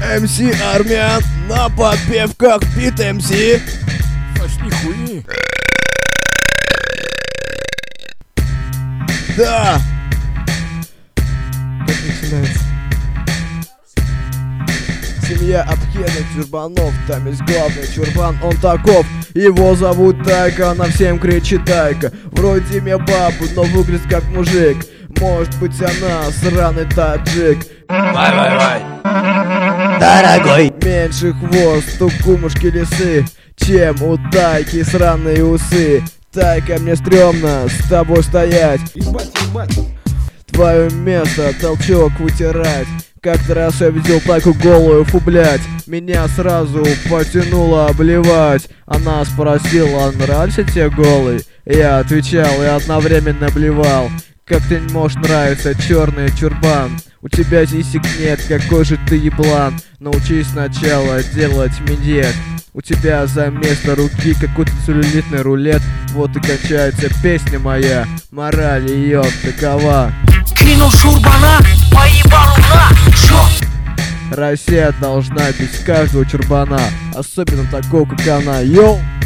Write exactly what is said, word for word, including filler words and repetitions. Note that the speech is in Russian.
эм си Армян на подпевках Бит эм си. Сочни хуйни. Да. Как начинается? Семья Абхенов, Чурбанов, там есть главный чурбан, он таков. Его зовут Тайка, она всем кричит Тайка. Вроде мне бабу, но выглядит как мужик. Может быть она сраный таджик. Вай-вай-вай. Дорогой. Меньше хвост у кумушки лисы, чем у Тайки сраные усы. Тайка, мне стрёмно с тобой стоять. Ебать, ебать. Твое место толчок вытирать. Как-то раз я видел Тайку голую, фу, блять. Меня сразу потянуло обливать. Она спросила, нравится тебе голый? Я отвечал и одновременно блевал. Как ты не можешь нравиться, черный чурбан? У тебя сисек нет, какой же ты еблан. Научись сначала делать минет. У тебя за место руки какой-то целлюлитный рулет. Вот и кончается песня моя. Мораль ее такова. Кинул чурбана, поебал на чё? Россия должна бить каждого чурбана, особенно такого, как она. Йоу!